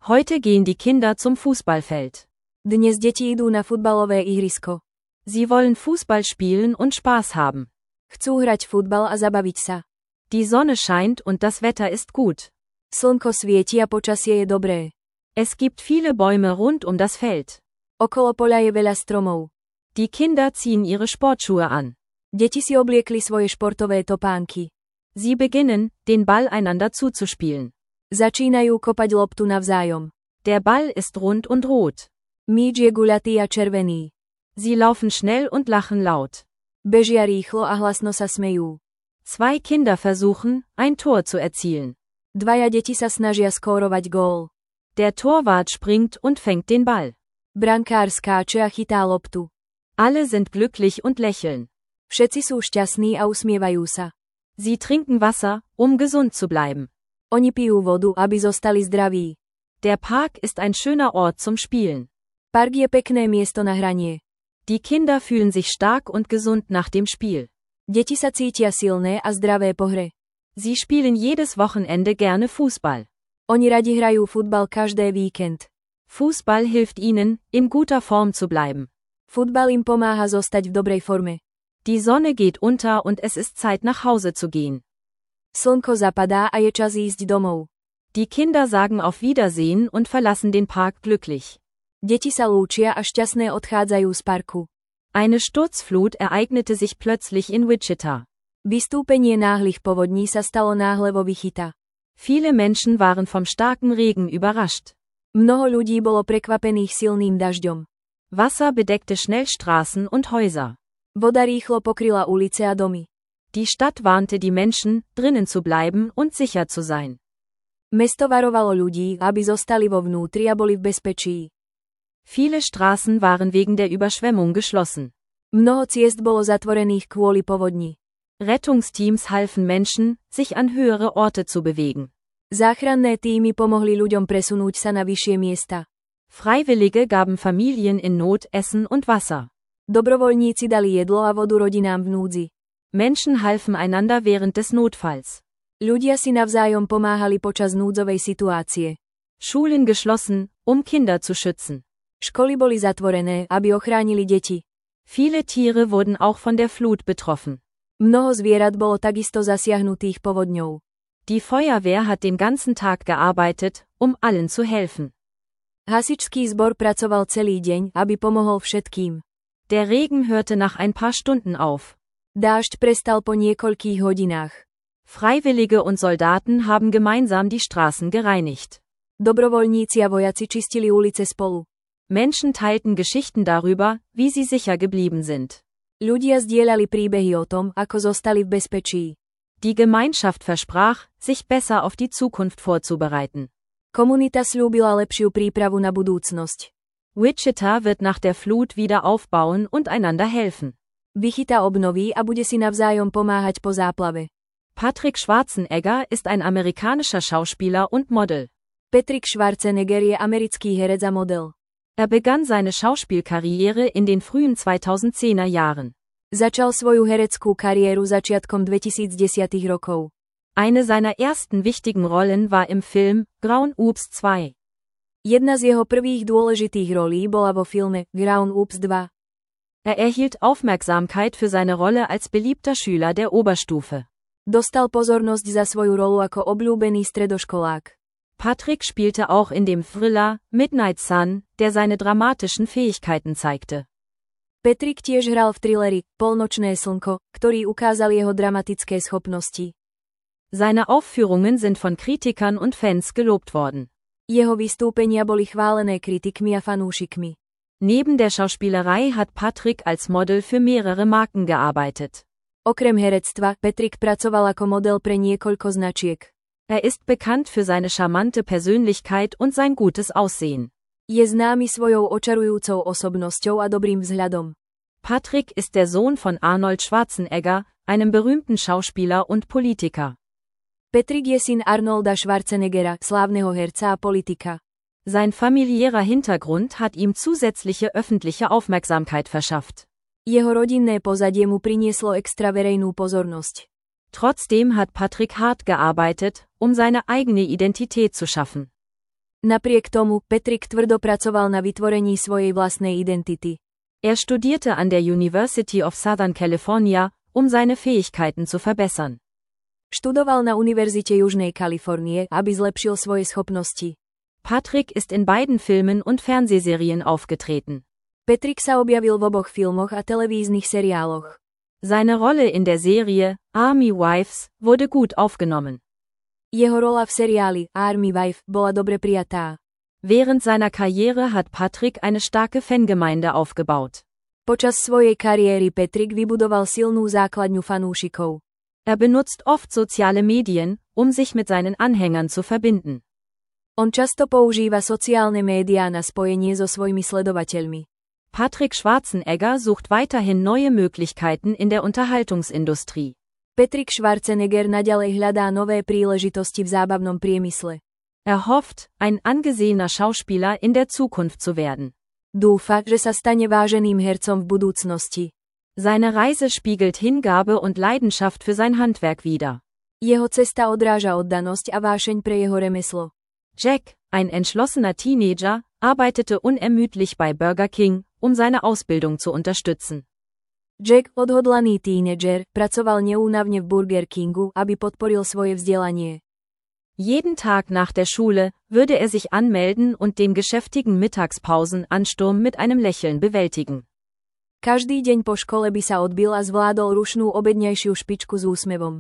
Heute gehen die Kinder zum Fußballfeld. Dnes deti idú na futbalové ihrisko. Sie wollen Fußball spielen und Spaß haben. Chcú hrať futbal a zabaviť sa. Die Sonne scheint und das Wetter ist gut. Slnko svieti a počasie je dobré. Es gibt viele Bäume rund um das Feld. Okolo poľa je veľa stromov. Die Kinder ziehen ihre Sportschuhe an. Deti si obliekli svoje športové topánky. Sie beginnen, den Ball einander zuzuspielen. Začínajú kopať loptu navzájom. Der Ball ist rund und rot. Míč je guľatý a červený. Sie laufen schnell und lachen laut. Bežia rýchlo a hlasno sa smejú. Zwei Kinder versuchen, ein Tor zu erzielen. Dvaja deti sa snažia skórovať gól. Der Torwart springt und fängt den Ball. Brankár skáče a chytá loptu. Alle sind glücklich und lächeln. Všetci sú šťastní a usmievajú sa. Sie trinken Wasser, um gesund zu bleiben. Oni pijú vodu, aby zostali zdraví. Der Park ist ein schöner Ort zum Spielen. Park je pekné miesto na hranie. Die Kinder fühlen sich stark und gesund nach dem Spiel. Deti sa cítia silné a zdravé po hre. Sie spielen jedes Wochenende gerne Fußball. Oni radi hrajú futbal každé víkend. Fußball hilft ihnen, in guter Form zu bleiben. Futbal im pomáha zostať v dobrej forme. Die Sonne geht unter und es ist Zeit nach Hause zu gehen. Slnko zapadá a je čas ísť domov. Die Kinder sagen auf Wiedersehen und verlassen den Park glücklich. Deti sa lúčia a šťastné odchádzajú z parku. Eine Sturzflut ereignete sich plötzlich in Wichita. Vystúpenie náhlych povodní sa stalo náhle vo Wichita. Viele Menschen waren vom starken Regen überrascht. Mnoho ľudí bolo prekvapených silným dažďom. Wasser bedeckte schnell Straßen und Häuser. Voda rýchlo pokryla ulice a domy. Die Stadt warnte die Menschen, drinnen zu bleiben und sicher zu sein. Mesto varovalo ľudí, aby zostali vo vnútri a boli v bezpečí. Viele Straßen waren wegen der Überschwemmung geschlossen. Mnoho ciest bolo zatvorených kvôli povodni. Rettungsteams halfen Menschen, sich an höhere Orte zu bewegen. Záchranné tímy pomohli ľuďom presunúť sa na vyššie miesta. Freiwillige gaben Familien in Not Essen und Wasser. Dobrovoľníci dali jedlo a vodu rodinám v núdzi. Menschen halfen einander während des Notfalls. Ľudia si navzájom pomáhali počas núdzovej situácie. Schulen geschlossen, um Kinder zu schützen. Školy boli zatvorené, aby ochránili deti. Viele Tiere wurden auch von der Flut betroffen. Mnoho zvierat bolo takisto zasiahnutých povodňou. Die Feuerwehr hat den ganzen Tag gearbeitet, um allen zu helfen. Hasičský zbor pracoval celý deň, aby pomohol všetkým. Der Regen hörte nach ein paar Stunden auf. Dážď prestal po niekoľkých hodinách. Freiwillige und Soldaten haben gemeinsam die Straßen gereinigt. Dobrovoľníci a vojaci čistili ulice spolu. Menschen teilten Geschichten darüber, wie sie sicher geblieben sind. Ľudia zdieľali príbehy o tom, ako zostali v bezpečí. Die Gemeinschaft versprach, sich besser auf die Zukunft vorzubereiten. Komunita sľúbila lepšiu prípravu na budúcnosť. Wichita wird nach der Flut wieder aufbauen und einander helfen. Wichita obnoví a bude si navzájom pomáhať po záplave. Patrick Schwarzenegger ist ein amerikanischer Schauspieler und Model. Patrick Schwarzenegger je americký herec a model. Er begann seine Schauspielkarriere in den frühen 2010er Jahren. Začal svoju hereckú kariéru začiatkom 2010 rokov. Eine seiner ersten wichtigen Rollen war im Film Grown Ups 2. Jedna z jeho prvých dôležitých rolí bola vo filme Grown Ups 2. Er erhielt Aufmerksamkeit für seine Rolle als beliebter Schüler der Oberstufe. Dostal pozornosť za svoju rolu ako obľúbený stredoškolák. Patrick spielte auch in dem Thriller Midnight Sun, der seine dramatischen Fähigkeiten zeigte. Patrick tiež hral v thrilleri Polnočné slnko, ktorý ukázal jeho dramatické schopnosti. Seine Aufführungen sind von Kritikern und Fans gelobt worden. Jeho vystúpenia boli chválené kritikmi a fanúšikmi. Neben der Schauspielerei hat Patrick als Model für mehrere Marken gearbeitet. Okrem herectva, Patrick pracoval ako model pre niekoľko značiek. Er ist bekannt für seine charmante Persönlichkeit und sein gutes Aussehen. Je známy svojou očarujúcou osobnosťou a dobrým vzhľadom. Patrick ist der Sohn von Arnold Schwarzenegger, einem berühmten Schauspieler und Politiker. Patrick je syn Arnolda Schwarzeneggera, slávneho herca a politika. Sein familiärer Hintergrund hat ihm zusätzliche öffentliche Aufmerksamkeit verschafft. Jeho rodinné pozadie mu prinieslo extra verejnú pozornosť. Trotzdem hat Patrick hart gearbeitet, um seine eigene Identität zu schaffen. Napriek tomu, Patrick tvrdo pracoval na vytvorení svojej vlastnej identity. Er studierte an der University of Southern California, um seine Fähigkeiten zu verbessern. Študoval na Univerzite Južnej Kalifornie, aby zlepšil svoje schopnosti. Patrick ist in beiden Filmen und Fernsehserien aufgetreten. Patrick sa objavil v oboch filmoch a televíznych seriáloch. Seine Rolle in der Serie Army Wives wurde gut aufgenommen. Jeho rola v seriáli Army Wife bola dobre prijatá. Während seiner Karriere hat Patrick eine starke Fangemeinde aufgebaut. Počas svojej kariéry Patrick vybudoval silnú základňu fanúšikov. Er benutzt oft soziale Medien, um sich mit seinen Anhängern zu verbinden. On často používa sociálne médiá na spojenie so svojimi sledovateľmi. Patrick Schwarzenegger sucht weiterhin neue Möglichkeiten in der Unterhaltungsindustrie. Patrick Schwarzenegger naďalej hľadá nové príležitosti v zábavnom priemysle. Er hofft, ein angesehener Schauspieler in der Zukunft zu werden. Dúfa, že sa stane váženým hercom v budúcnosti. Seine Reise spiegelt Hingabe und Leidenschaft für sein Handwerk wider. Jeho cesta odráža oddanosť a vášeň pre jeho remeslo. Jack, ein entschlossener Teenager, arbeitete unermüdlich bei Burger King, um seine Ausbildung zu unterstützen. Jack, odhodlaný tínedžer, pracoval neúnavne v Burger Kingu, aby podporil svoje vzdelanie. Jeden Tag nach der Schule würde er sich anmelden und den geschäftigen Mittagspausenansturm mit einem Lächeln bewältigen. Každý deň po škole by sa odbil a zvládol rušnú obedňajšiu špičku s úsmevom.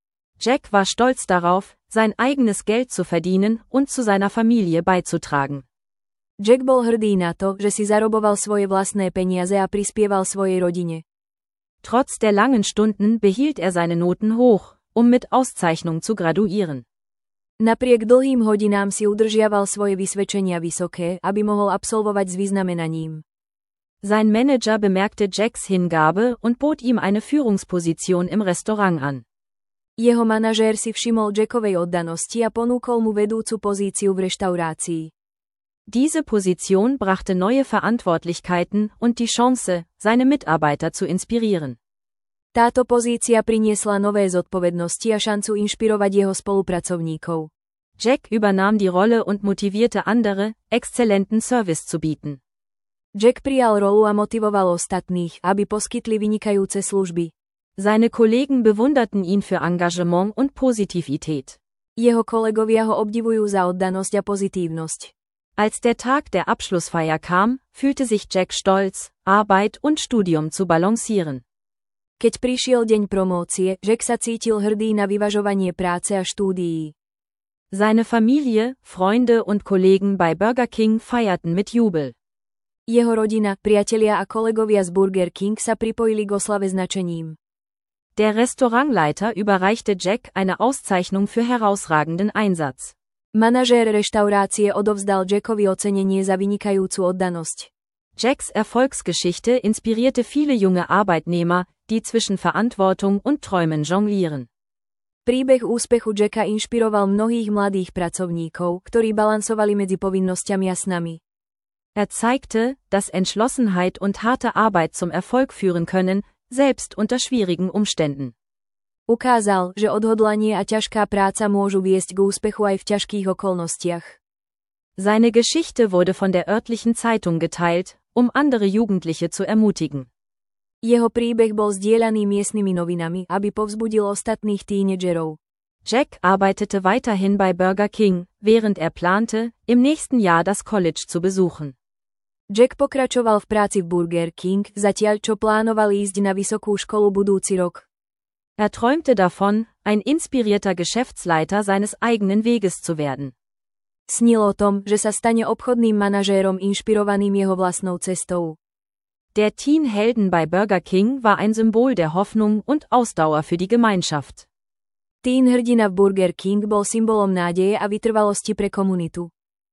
Jack war stolz darauf, sein eigenes Geld zu verdienen und zu seiner Familie beizutragen. Jack bol hrdý na to, že si zaroboval svoje vlastné peniaze a prispieval svojej rodine. Trotz der langen Stunden behielt er seine Noten hoch, um mit Auszeichnung zu graduieren. Napriek dlhým hodinám si udržiaval svoje vysvedčenia vysoké, aby mohol absolvovať s vyznamenaním. Sein Manager bemerkte Jacks Hingabe und bot ihm eine Führungsposition im Restaurant an. Jeho manažér si všimol Jackovej oddanosti a ponúkol mu vedúcu pozíciu v reštaurácii. Diese Position brachte neue Verantwortlichkeiten und die Chance, seine Mitarbeiter zu inspirieren. Táto pozícia priniesla nové zodpovednosti a šancu inšpirovať jeho spolupracovníkov. Jack übernahm die Rolle und motivierte andere, exzellenten Service zu bieten. Jack prijal rolu a motivoval ostatných, aby poskytli vynikajúce služby. Seine Kollegen bewunderten ihn für Engagement und Positivität. Jeho kolegovia ho obdivujú za oddanosť a pozitívnosť. Als der Tag der Abschlussfeier kam, fühlte sich Jack stolz, Arbeit und Studium zu balancieren. Keď prišiel deň promócie, Jack sa cítil hrdý na vyvažovanie práce a štúdií. Seine Familie, Freunde und Kollegen bei Burger King feierten mit Jubel. Jeho rodina, priatelia a kolegovia z Burger King sa pripojili k oslave značením. Der Restaurantleiter überreichte Jack eine Auszeichnung für herausragenden Einsatz. Manažér reštaurácie odovzdal Jackovi ocenenie za vynikajúcu oddanosť. Jacks Erfolgsgeschichte inspirierte viele junge Arbeitnehmer, die zwischen Verantwortung und Träumen jonglieren. Príbeh úspechu Jacka inšpiroval mnohých mladých pracovníkov, ktorí balansovali medzi povinnosťami a snami. Er zeigte, dass Entschlossenheit und harte Arbeit zum Erfolg führen können, selbst unter schwierigen Umständen. Ukázal, že odhodlanie a ťažká práca môžu viesť k úspechu aj v ťažkých okolnostiach. Seine Geschichte wurde von der örtlichen Zeitung geteilt, um andere Jugendliche zu ermutigen. Jeho príbeh bol zdieľaný miestnymi novinami, aby povzbudil ostatných tínedžerov. Jack arbeitete weiterhin bei Burger King, während er plante, im nächsten Jahr das College zu besuchen. Jack pokračoval v práci v Burger King, zatiaľ čo plánoval ísť na vysokú školu budúci rok. Er träumte davon, ein inspirierter Geschäftsleiter seines eigenen Weges zu werden. Snil o tom, že sa stane obchodným manažérom inšpirovaným jeho vlastnou cestou. Der Teen Helden bei Burger King war ein Symbol der Hoffnung und Ausdauer für die Gemeinschaft. Teen hrdina v Burger King bol symbolom nádeje a vytrvalosti pre komunitu.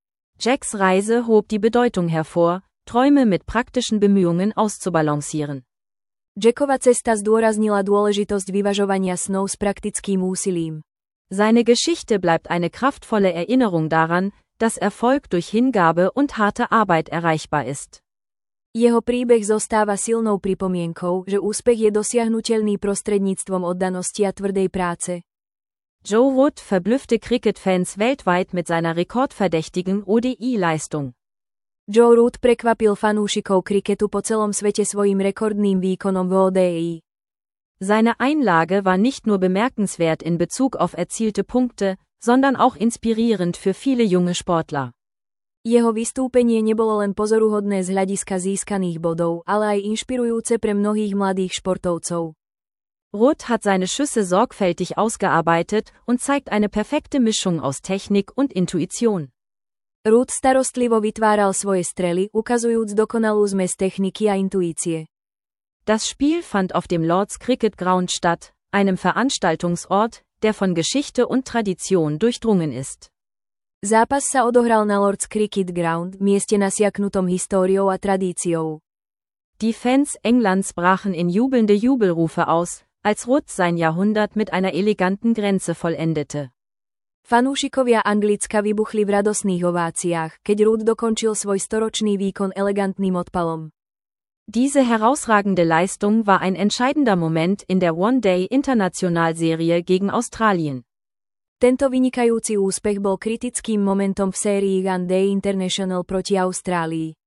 Jacks Reise hob die Bedeutung hervor, Träume mit praktischen Bemühungen auszubalancieren. Jackova cesta zdôraznila dôležitosť vyvažovania snov s praktickým úsilím. Seine Geschichte bleibt eine kraftvolle Erinnerung daran, dass Erfolg durch Hingabe und harte Arbeit erreichbar ist. Jeho príbeh zostáva silnou pripomienkou, že úspech je dosiahnuteľný prostredníctvom oddanosti a tvrdej práce. Joe Root verblüffte Cricket-Fans weltweit mit seiner rekordverdächtigen ODI-Leistung. Joe Root prekvapil fanúšikov kriketu po celom svete svojím rekordným výkonom v ODI. Seine Einlage war nicht nur bemerkenswert in Bezug auf erzielte Punkte, sondern auch inspirierend für viele junge Sportler. Jeho vystúpenie nebolo len pozoruhodné z hľadiska získaných bodov, ale aj inšpirujúce pre mnohých mladých športovcov. Root hat seine Schüsse sorgfältig ausgearbeitet und zeigt eine perfekte Mischung aus Technik und Intuition. Root starostlivo vytváral svoje strely, ukazujúc dokonalú zmes techniky a intuície. Das Spiel fand auf dem Lord's Cricket Ground statt, einem Veranstaltungsort, der von Geschichte und Tradition durchdrungen ist. Zápas sa odohral na Lord's Cricket Ground, mieste nasiaknutom históriou a tradíciou. Die Fans Englands brachen in jubelnde Jubelrufe aus, als Root sein Jahrhundert mit einer eleganten Grenze vollendete. Fanúšikovia Anglicka vybuchli v radosných ováciách, keď Root dokončil svoj storočný výkon elegantným odpalom. Diese herausragende Leistung war ein entscheidender Moment in der One-Day-Internationalserie gegen Australien. Tento vynikajúci úspech bol kritickým momentom v sérii One-Day International proti Austrálii.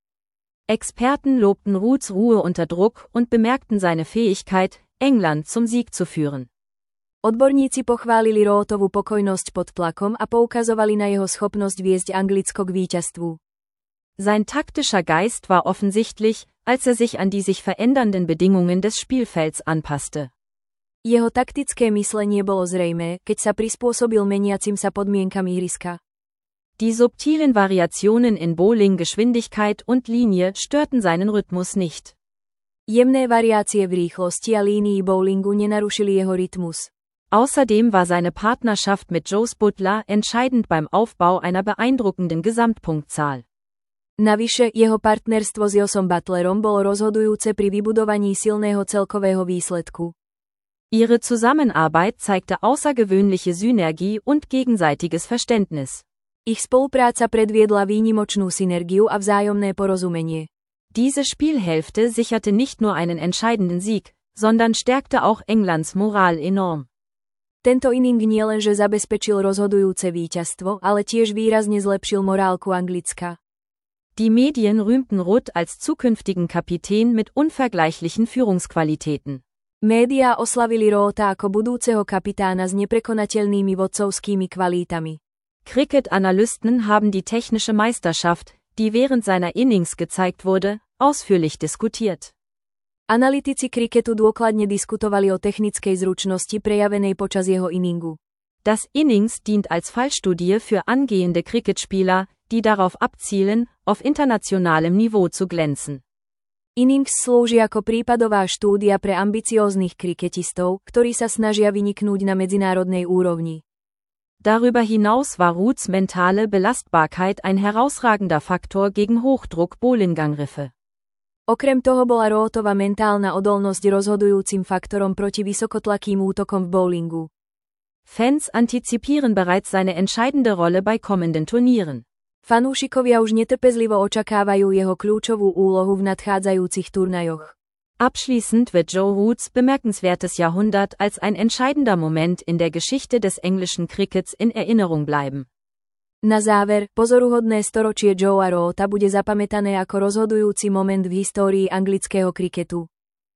Experten lobten Roots Ruhe unter Druck und bemerkten seine Fähigkeit, England zum Sieg zu führen. Odborníci pochválili Rootovu pokojnosť pod tlakom a poukazovali na jeho schopnosť viesť Anglicko k víťazstvu. Sein taktischer Geist war offensichtlich, als er sich an die sich verändernden Bedingungen des Spielfelds anpasste. Jeho taktické myslenie bolo zrejmé, keď sa prispôsobil meniacim sa podmienkam ihriska. Die subtilen Variationen in Bowling-Geschwindigkeit und Linie störten seinen Rhythmus nicht. Jemné variácie v rýchlosti a línii bowlingu nenarušili jeho rytmus. Außerdem war seine Partnerschaft mit Jos Buttler entscheidend beim Aufbau einer beeindruckenden Gesamtpunktzahl. Navyše, jeho partnerstvo s Josom Butlerom bolo rozhodujúce pri vybudovaní silného celkového výsledku. Ihre Zusammenarbeit zeigte außergewöhnliche Synergie und gegenseitiges Verständnis. Ich spolupráca predviedla výnimočnú synergiu a vzájomné porozumenie. Diese Spielhälfte sicherte nicht nur einen entscheidenden Sieg, sondern stärkte auch Englands Moral enorm. Tento inning nielenže zabezpečil rozhodujúce víťazstvo, ale tiež výrazne zlepšil morálku Anglicka. Die Medien rühmten Root als zukünftigen Kapitän mit unvergleichlichen Führungsqualitäten. Média oslavili Roota ako budúceho kapitána s neprekonateľnými vodcovskými kvalitami. Cricket-Analysten haben die technische Meisterschaft, die während seiner Innings gezeigt wurde, ausführlich diskutiert. Analytici kriketu dôkladne diskutovali o technickej zručnosti prejavenej počas jeho inningu. Das Innings dient als Fallstudie für angehende Cricketspieler, die darauf abzielen, auf internationalem Niveau zu glänzen. Innings slúži ako prípadová štúdia pre ambicióznych kriketistov, ktorí sa snažia vyniknúť na medzinárodnej úrovni. Darüber hinaus war Roots mentale Belastbarkeit ein herausragender Faktor gegen Hochdruck-Bowlingangriffe. Okrem toho bola Rootova mentálna odolnosť rozhodujúcim faktorom proti vysokotlakým útokom v bowlingu. Fans antizipieren bereits seine entscheidende Rolle bei kommenden Turnieren. Fanúšikovia už netrpezlivo očakávajú jeho kľúčovú úlohu v nadchádzajúcich turnajoch. Abschließend wird Joe Roots bemerkenswertes Jahrhundert als ein entscheidender Moment in der Geschichte des englischen Crickets in Erinnerung bleiben. Na záver, pozoruhodné storočie Joea Roota bude zapamätané ako rozhodujúci moment v histórii anglického kriketu.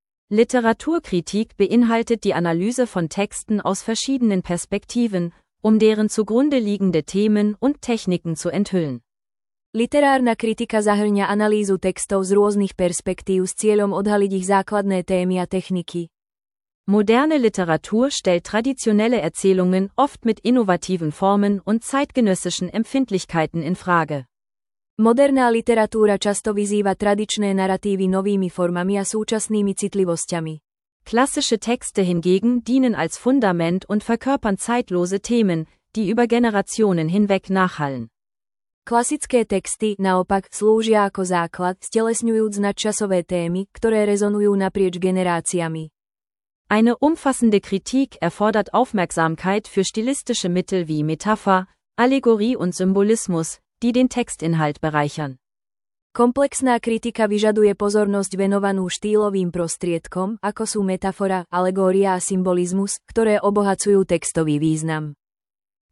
Literaturkritik beinhaltet die Analyse von Texten aus verschiedenen Perspektiven, um deren zugrunde liegende Themen und Techniken zu enthüllen. Literárna kritika zahŕňa analýzu textov z rôznych perspektív s cieľom odhaliť ich základné témy a techniky. Moderne Literatur stellt traditionelle Erzählungen oft mit innovativen Formen und zeitgenössischen Empfindlichkeiten in Frage. Moderná literatúra často vyzýva tradičné naratívy novými formami a súčasnými citlivosťami. Klassische Texte hingegen dienen als Fundament und verkörpern zeitlose Themen, die über Generationen hinweg nachhallen. Klasické texty, naopak, slúžia ako základ, stelesňujúc nadčasové témy, ktoré rezonujú naprieč generáciami. Eine umfassende Kritik erfordert Aufmerksamkeit für stilistische Mittel wie Metapher, Allegorie und Symbolismus, die den Textinhalt bereichern. Komplexná kritika vyžaduje pozornosť venovanú štýlovým prostriedkom, ako sú metafora, alegória a symbolizmus, ktoré obohacujú textový význam.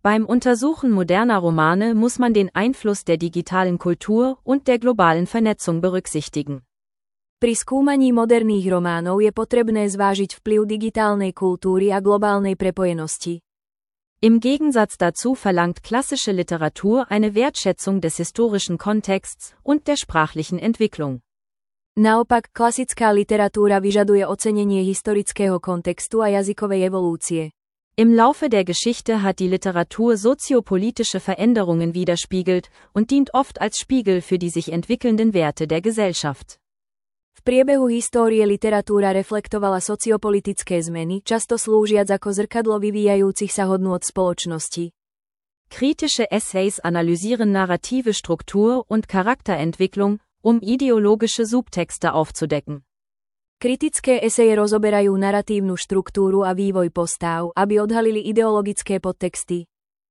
Beim Untersuchen moderner Romane muss man den Einfluss der digitalen Kultur und der globalen Vernetzung berücksichtigen. Pri skúmaní moderných románov je potrebné zvážiť vplyv digitálnej kultúry a globálnej prepojenosti. Im Gegensatz dazu verlangt klassische Literatur eine Wertschätzung des historischen Kontexts und der sprachlichen Entwicklung. Naopak, klasická literatúra vyžaduje ocenenie historického kontextu a jazykovej evolúcie. Im Laufe der Geschichte hat die Literatur soziopolitische Veränderungen widerspiegelt und dient oft als Spiegel für die sich entwickelnden Werte der Gesellschaft. V priebehu histórie literatúra reflektovala sociopolitické zmeny, často slúžiac ako zrkadlo vyvíjajúcich sa hodnôt spoločnosti. Kritische Essays analysieren narrative Struktur und Charakterentwicklung, um ideologische Subtexte aufzudecken. Kritické eseje rozoberajú naratívnu štruktúru a vývoj postáv, aby odhalili ideologické podtexty.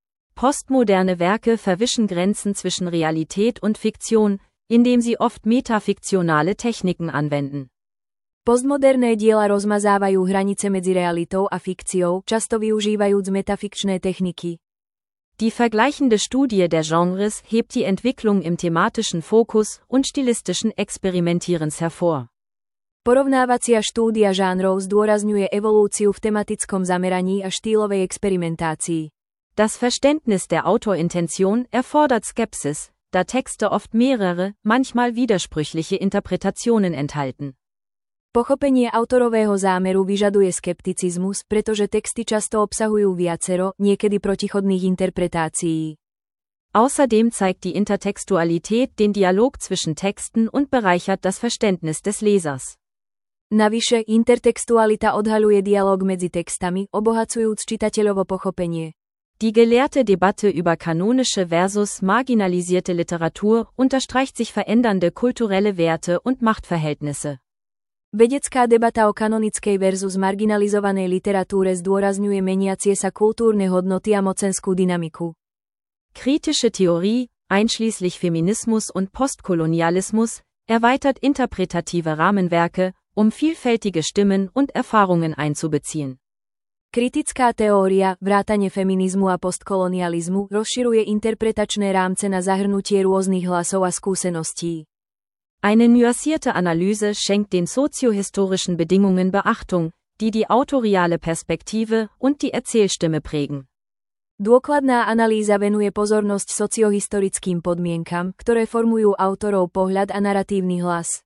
Postmoderne Werke verwischen Grenzen zwischen Realität und Fiktion, indem sie oft metafiktionale Techniken anwenden. Postmoderné diela rozmazávajú hranice medzi realitou a fikciou, často využívajúc metafikčné techniky. Die vergleichende Studie der Genres hebt die Entwicklung im thematischen Fokus und stilistischen Experimentierens hervor. Porovnávacia štúdia žánrov zdôrazňuje evolúciu v tematickom zameraní a štýlovej experimentácii. Das Verständnis der Autorintention erfordert Skepsis, da Texte oft mehrere, manchmal widersprüchliche Interpretationen enthalten. Pochopenie autorového zámeru vyžaduje skepticizmus, pretože texty často obsahujú viacero, niekedy protichodných interpretácií. Außerdem zeigt die Intertextualität den Dialog zwischen Texten und bereichert das Verständnis des Lesers. Navyše, intertextualita odhaľuje dialog medzi textami, obohacujúc čitateľovo pochopenie. Die gelehrte Debatte über kanonische versus marginalisierte Literatur unterstreicht sich verändernde kulturelle Werte und Machtverhältnisse. Vedecká debata o kanonickej versus marginalizovanej literatúre zdôrazňuje meniacie sa kultúrne hodnoty a mocenskú dynamiku. Kritische Theorie, einschließlich Feminismus und Postkolonialismus, erweitert interpretative Rahmenwerke, um vielfältige Stimmen und Erfahrungen einzubeziehen. Kritická teória, vrátane feminizmu a postkolonializmu, rozširuje interpretačné rámce na zahrnutie rôznych hlasov a skúseností. Eine nuancierte Analyse schenkt den soziohistorischen Bedingungen Beachtung, die die autoriale Perspektive und die Erzählstimme prägen. Dôkladná analýza venuje pozornosť sociohistorickým podmienkam, ktoré formujú autorov pohľad a naratívny hlas.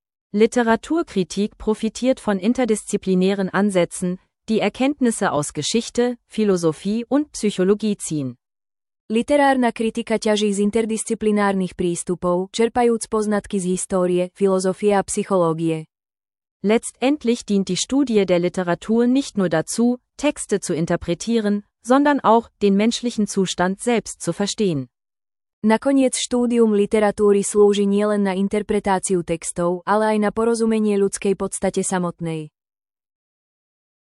Literaturkritik profitiert von interdisziplinären Ansätzen, die Erkenntnisse aus Geschichte, Philosophie und Psychologie ziehen. Literárna kritika ťaží z interdisciplinárnych prístupov, čerpajúc poznatky z histórie, filozofie a psychológie. Letztendlich dient die Studie der Literatur nicht nur dazu, Texte zu interpretieren, sondern auch, den menschlichen Zustand selbst zu verstehen. Nakoniec štúdium literatúry slúži nielen na interpretáciu textov, ale aj na porozumenie ľudskej podstate samotnej.